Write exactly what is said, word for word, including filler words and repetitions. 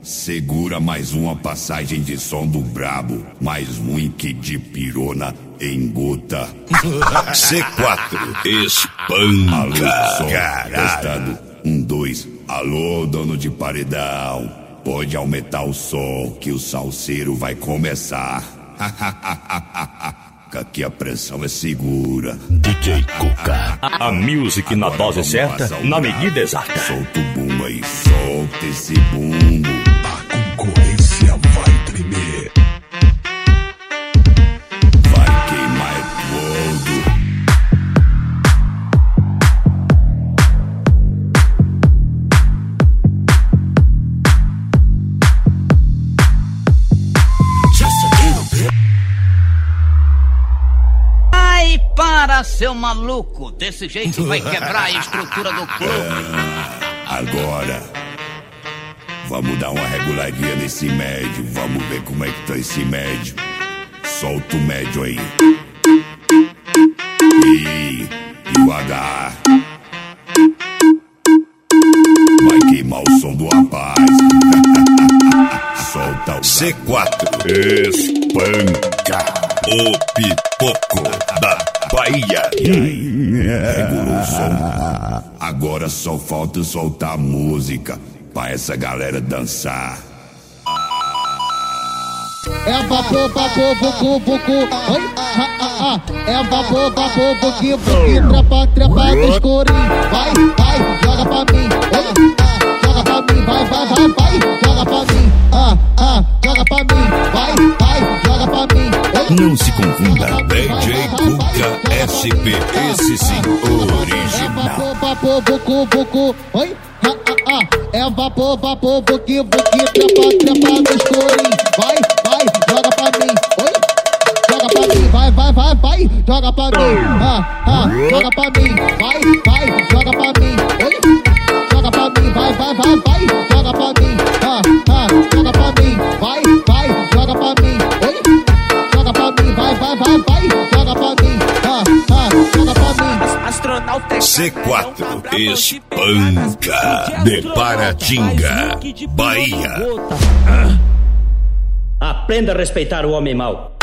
Segura mais uma passagem de som do brabo, mais ruim que de pirona em gota. C quatro, espanca. Alô, som, testando, um, dois. Alô, dono de paredão, pode aumentar o som que o salseiro vai começar. Aqui a pressão é segura. D J Cuca, a, a music na dose certa, na medida exata. Solta o bumbo aí, solta esse bumbo. A concorrência vai tremer. Vai queimar todo. Ai, para, seu maluco! Desse jeito vai quebrar a estrutura do clube. Ah, agora, vamos dar uma reguladinha nesse médio. Vamos ver como é que tá esse médio. Solta o médio aí. E, e o H. Vai queimar o som do rapaz. Solta o C quatro, espanca. O pipoco da Bahia. E aí, regulou o som. Agora só falta soltar a música pra essa galera dançar. É vapor, vapor, bucu, bucu. Oi, ah, ah, ah. É vapor, vapor, buqui, buqui. Trepa, trepa no escurinho. Vai, vai, joga pra mim. Oi, ah, joga pra mim. Vai, vai, vai, vai, joga pra mim. Ah, ah, joga pra mim. Vai, vai, joga pra mim. Oi, não se confunda, D J Cuca S P, esse sim, original. É vapor, vapor, bucu, bucu. Oi, ah, ah, ah. É vapor, vapor, buqui, buqui. Trepa, trepa no escurinho. Vai, vai, joga pra mim. Oi, joga pra mim. Vai, vai, vai, vai, joga pra mim. Ah, ah, joga pra mim. Vai, vai, joga pra mim. Oi, joga pra mim. Vai, vai, vai, vai, joga pra mim. Ah, ah, joga pra mim. Vai, vai, joga pra mim. Oi, joga pra mim. Vai, vai, vai, vai, joga pra mim. Ah, ah, joga pra mim. Astronauta C quatro, espanca de Paratinga, Bahia. Aprenda a respeitar o homem mau.